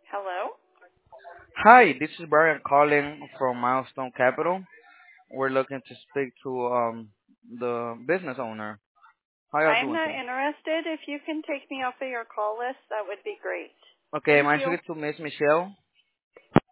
Hello? Hi, this is Brian calling from Milestone Capital. We're looking to speak to the business owner. How y'all I'm doing not today? interested. If you can take me off of your call list, that would be great. Okay, am Thank I you. speaking to Miss Michelle?